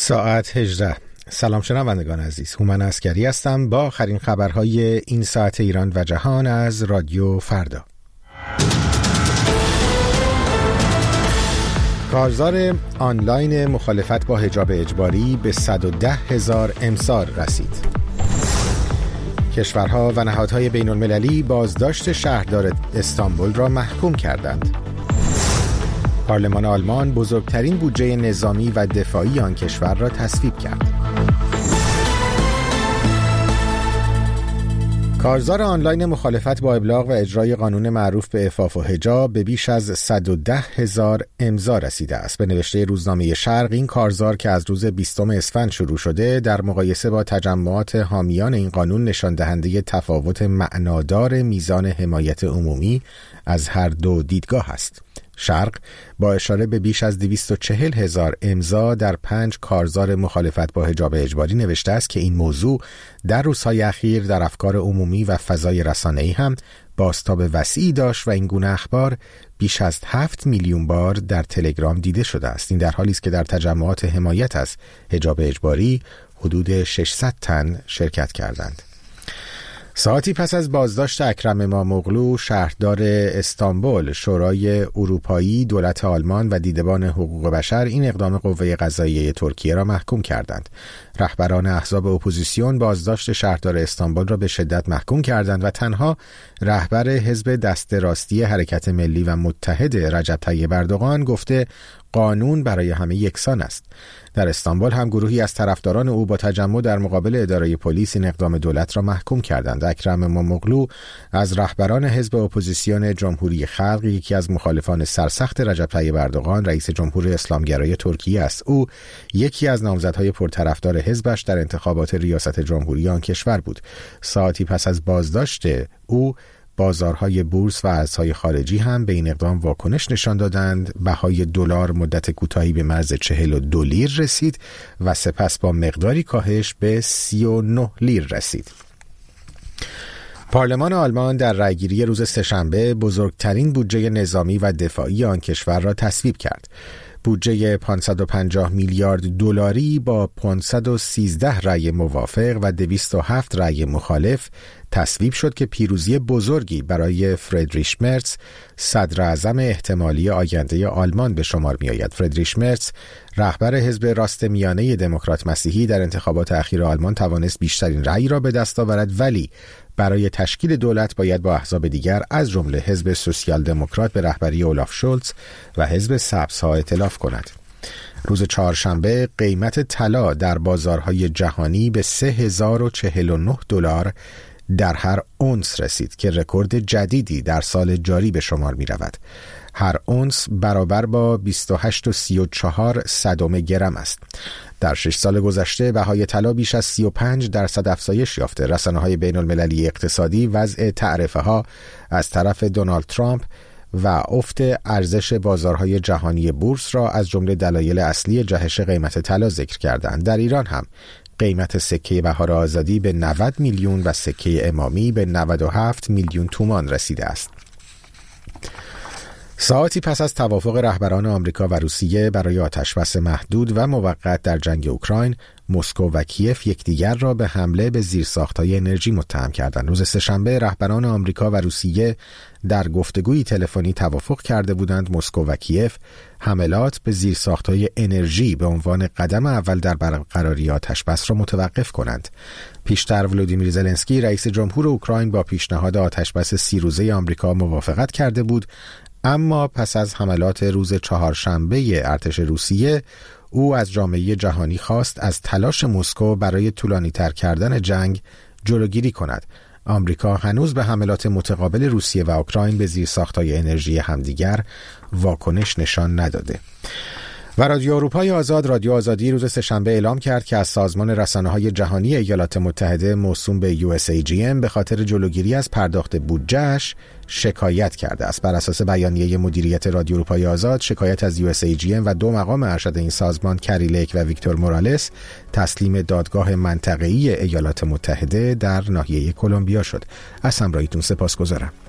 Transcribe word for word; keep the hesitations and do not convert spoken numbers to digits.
ساعت هجده. سلام شنوندگان عزیز، هومن عسکری هستم با آخرین خبرهای این ساعت ایران و جهان از رادیو فردا. کارزار آنلاین مخالفت با حجاب اجباری به صد و ده هزار امسال رسید. کشورها و نهادهای بین المللی بازداشت شهردار استانبول را محکوم کردند. پارلمان آلمان بزرگترین بودجه نظامی و دفاعی آن کشور را تصویب کرد. کارزار آنلاین مخالفت با ابلاغ و اجرای قانون معروف به عفاف و حجاب به بیش از صد و ده هزار امضا رسیده است. به نوشته روزنامه شرق، این کارزار که از روز بیستم اسفند شروع شده در مقایسه با تجمعات حامیان این قانون نشان دهنده تفاوت معنادار میزان حمایت عمومی از هر دو دیدگاه است. شرق با اشاره به بیش از دویست و چهل هزار امضا در پنج کارزار مخالفت با حجاب اجباری نوشته است که این موضوع در روزهای اخیر در افکار عمومی و فضای رسانه‌ای هم بازتاب وسیعی داشت و این گونه اخبار بیش از هفت میلیون بار در تلگرام دیده شده است. این در حالی است که در تجمعات حمایت از حجاب اجباری حدود ششصد تن شرکت کردند. ساعتی پس از بازداشت اکرم اماموغلو شهردار استانبول، شورای اروپایی، دولت آلمان و دیدبان حقوق بشر این اقدام قوه قضاییه ترکیه را محکوم کردند. رهبران احزاب اپوزیسیون بازداشت شهردار استانبول را به شدت محکوم کردند و تنها رهبر حزب دست راستی حرکت ملی و متحد رجب طیب اردوغان گفته قانون برای همه یکسان است. در استانبول هم گروهی از طرفداران او با تجمع در مقابل اداره پلیس این اقدام دولت را محکوم کردند. اکرم اماموغلو از رهبران حزب اپوزیسیون جمهوری خلق، یکی از مخالفان سرسخت رجب طیب اردوغان رئیس جمهور اسلامگرای ترکیه است. او یکی از نامزدهای پرطرفدار حزبش در انتخابات ریاست جمهوری آن کشور بود. ساعتی پس از بازداشت او بازارهای بورس و ارزهای خارجی هم به این اقدام واکنش نشان دادند. بهای دلار مدت کوتاهی به مرز چهل و دو لیر رسید و سپس با مقداری کاهش به سی و نه لیر رسید. پارلمان آلمان در رأیگیری روز سه‌شنبه بزرگترین بودجه نظامی و دفاعی آن کشور را تصویب کرد. بودجه پانصد و پنجاه میلیارد دلاری با پانصد و سیزده رأی موافق و دویست و هفت رأی مخالف تصویب شد که پیروزی بزرگی برای فریدریش مرتز، صدر اعظم احتمالی آینده آلمان به شمار می آید. فریدریش مرتز، رهبر حزب راست میانه دموکرات مسیحی، در انتخابات اخیر آلمان توانست بیشترین رأی را به دست آورد، ولی برای تشکیل دولت باید با احزاب دیگر از جمله حزب سوسیال دموکرات به رهبری اولاف شولز و حزب سبزها ائتلاف کند. روز چهارشنبه قیمت طلا در بازارهای جهانی به سه هزار و چهل و نه دلار در هر اونس رسید که رکورد جدیدی در سال جاری به شمار می رود. هر اونس برابر با بیست و هشت و سی و چهار صدم گرم است. در شش سال گذشته بهای طلا بیش از سی و پنج درصد افزایش یافته. رسانه‌های بین المللی اقتصادی وضع تعرفه ها از طرف دونالد ترامپ و افت ارزش بازارهای جهانی بورس را از جمله دلایل اصلی جهش قیمت طلا ذکر کردند. در ایران هم قیمت سکه بهار آزادی به نود میلیون و سکه امامی به نود و هفت میلیون تومان رسیده است. ساعتی پس از توافق رهبران آمریکا و روسیه برای آتشبس محدود و موقت در جنگ اوکراین، مسکو و کیف یکدیگر را به حمله به زیرساخت‌های انرژی متهم کردند. روز سه‌شنبه رهبران آمریکا و روسیه در گفتگوی تلفنی توافق کرده بودند مسکو و کیف حملات به زیرساخت‌های انرژی به عنوان قدم اول در برقراری آتشبس را متوقف کنند. پیشتر ولودیمیر زلنسکی رئیس جمهور اوکراین با پیشنهاد آتشبس سی روزه آمریکا موافقت کرده بود، اما پس از حملات روز چهارشنبه ارتش روسیه او از جامعه جهانی خواست از تلاش مسکو برای طولانی‌تر کردن جنگ جلوگیری کند. آمریکا هنوز به حملات متقابل روسیه و اوکراین به زیرساخت‌های انرژی همدیگر واکنش نشان نداده. و رادیو اروپای آزاد، رادیو آزادی، روز سه‌شنبه اعلام کرد که از سازمان رسانه‌های جهانی ایالات متحده موسوم به یو اس ای جی ام به خاطر جلوگیری از پرداخت بودجه‌اش شکایت کرده است. بر اساس بیانیه مدیریت رادیو اروپای آزاد، شکایت از یو اس ای جی ام و دو مقام ارشد این سازمان، کری لیک و ویکتور مورالس، تسلیم دادگاه منطقه‌ای ایالات متحده در ناحیه کلمبیا شد. از همراهیتون سپاسگزارم.